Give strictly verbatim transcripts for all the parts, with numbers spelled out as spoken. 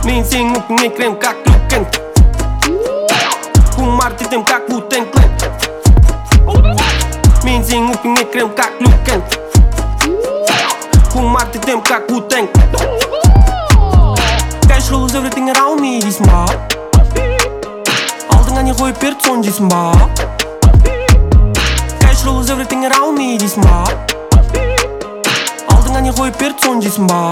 Мен сенің өкіңе кірем как люкен. Кумар тетем как Вутен Клен. Мен сенің өкіңе кірем как люкен. Кумар тетем как Вутен. Cash rules everything around me дейсің ба? Алдыңа не қойып берді соны дейсің ба? Cash rules everything around me дейсің ба? Алдыңа не қойып берді соны дейсің ба?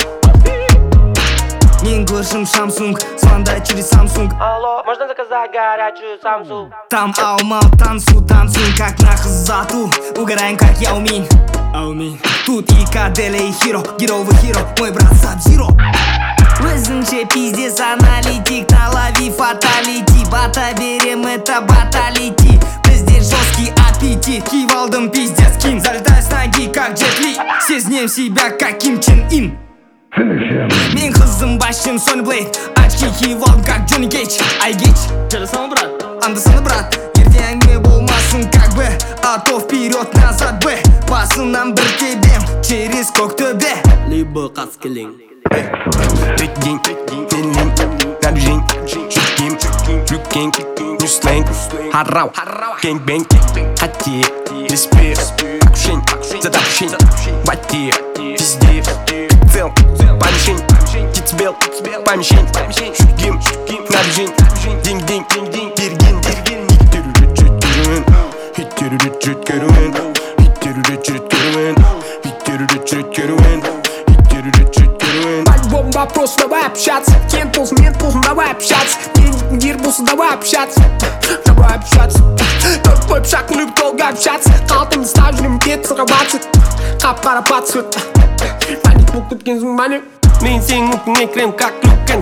Мен көршім Samsung, звондай через Samsung. Алло, можно заказать горячую самсу? Там аумал, танцу, танцуем как на хазату. Угораем как Яо Минь. Тут и Каделя и Хиро, геровый Хиро, мой брат Саб-Зиро. Өзіңше пиздец аналитик, налови фаталити. Бата берем, это баталити. Бізде жесткий аппетит. Киіп алдым пиздец ким, залетай с ноги как Джет Ли. Сезнем себя как Ким Чен Ин. Мен қызым басшым Сони Блейд. Очки киіп алдым как Джонни Кейдж. Ай Гейдж, Жарасана, брат. анда-сана, брат. Ертең әңгіме болмасын как бы, а то вперед назад бы. Басынан бір тебем через Көктөбе. Либо қаскелең. Тыкгень, нелен, набжень, чуким, чукин, нюслэнг, харрау, гэнг-бэнг, хате, респект, акушень, задавшень, вате, везде, цел, помещень, китсбел, помещень, чуким, набжень, динг-динг, диргин, хиттеру-ру-чут-керуэн, хиттеру-ру-чут-керуэн, хиттеру-ру-чут-керуэн, хиттеру-ру-чут-керуэн. По-любому вопрос, давай общаться. Кент должен, мент должен, давай общаться. Гир болсын, давай общаться. Давай общаться. Только твой пшак, любит долго общаться. Қалтымды став жүрем, кет сырғабатсы. Қап-қара батсы. Паник болып кеткен соң мане. Мен сенің өкіңе кірем как люкен.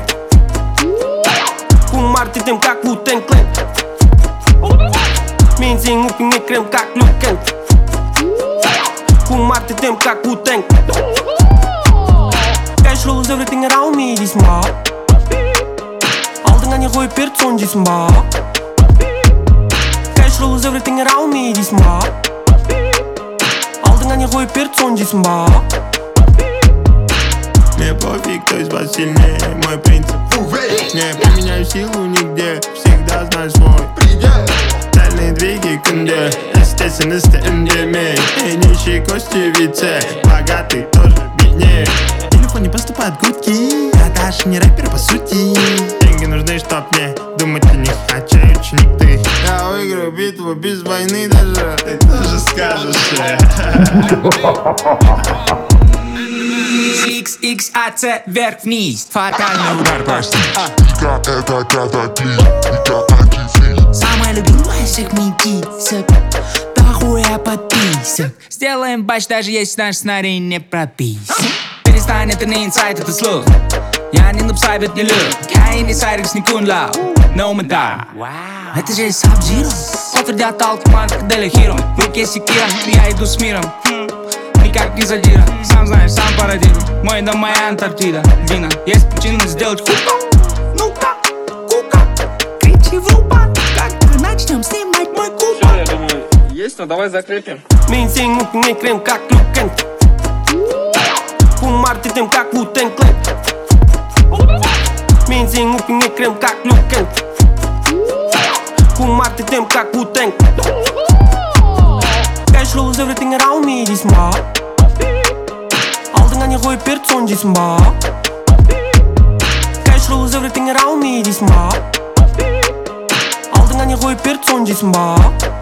Кумар тетем как Вутен Клен. Мен сенің өкіңе кірем как люкен. Кумар тетем как Вутен. Cash rules everything around me дейсің ба? Алдыңа не қойып берді соны дейсің ба? Cash rules everything around me дейсің ба? Алдыңа не қойып берді соны дейсің ба? Мне пофиг, кто из вас сильнее, мой принцип. Не поменяю силу нигде, всегда знаю свой предел. Дальние двиги күнде, естественности эндемия. И нищие кости в лице, богатый тоже беднее. Не поступают гудки, я даже не рэпер по сути. Деньги нужны, чтоб мне думать о них, а чай ученик ты. Я выиграю битву без войны даже, ты тоже скажешь. Икс икс а цэ вверх-вниз, фатальный удар почти. Ика это катаклизм, Ика антифриз. Самая любимая всех метисок, дохуя подписок. Сделаем бач, даже если наш сценарий не прописан. Перестань, это не инсайт, это слух. Я не нуб, сайбет, не люк. Кайни сайрикс, не кунлау. No мета. Это же Саб-Зиро. Подтвердят Алтман, Каделя Хиро. В руке секира, я иду с миром. Никак не задира. Сам знаешь, сам пародируй. Мой дом, моя Антарктида. Вина, есть причина сделать хука. Ну-ка, кука. Кричи в рупа. Как начнем снимать мой куб. Все, я думаю, есть, но давай закрепим. Мен сенің өкіңе кірем как люкен. Кумар тетем как Вутен Клен. Мен сенің өкіңе кірем как люкен. Кумар тетем как Вутен. Cash rules everything around me дейсің ба? Алдыңа не қойып берді соны дейсің ба? Cash rules everything around me дейсің ба? Алдыңа не қойып берді соны дейсің ба?